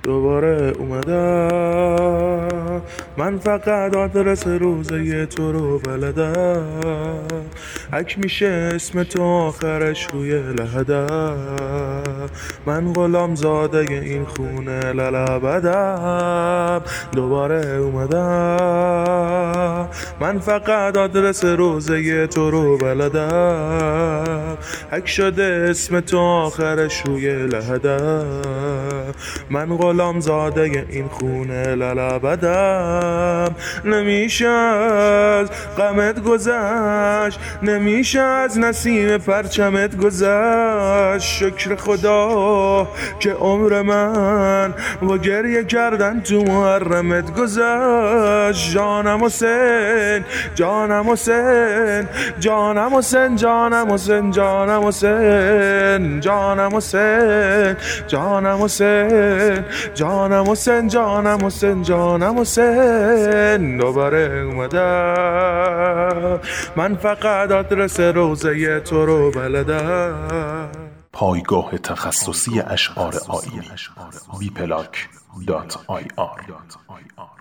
دوباره اومدم، من فقط آدرس روزه تو رو بلدم، حک میشه اسم تو آخرش روی لحدم، من غلام زاده این خونه للابدم، دوباره اومدم، من فقط آدرس روزه تو رو بلدم، حک شده اسم تو آخرش روی لحدم، من غلام زاده این خونه للابدم، نمیشه از غمت گذشت، نمیشه از نسیم پرچمت گذشت، شکر خدا که عمر من با گریه کردن تو محرمت گذشت، جانم حسین جانم حسین جانم حسین جانم حسین جانم حسین جانم حسین جانم حسین جانم حسین جانم حسین جانم حسین، دوباره اومدم، من فقط آدرس روزه تو رو بلدم. پایگاه تخصصی اشعار آیینی wplac.ir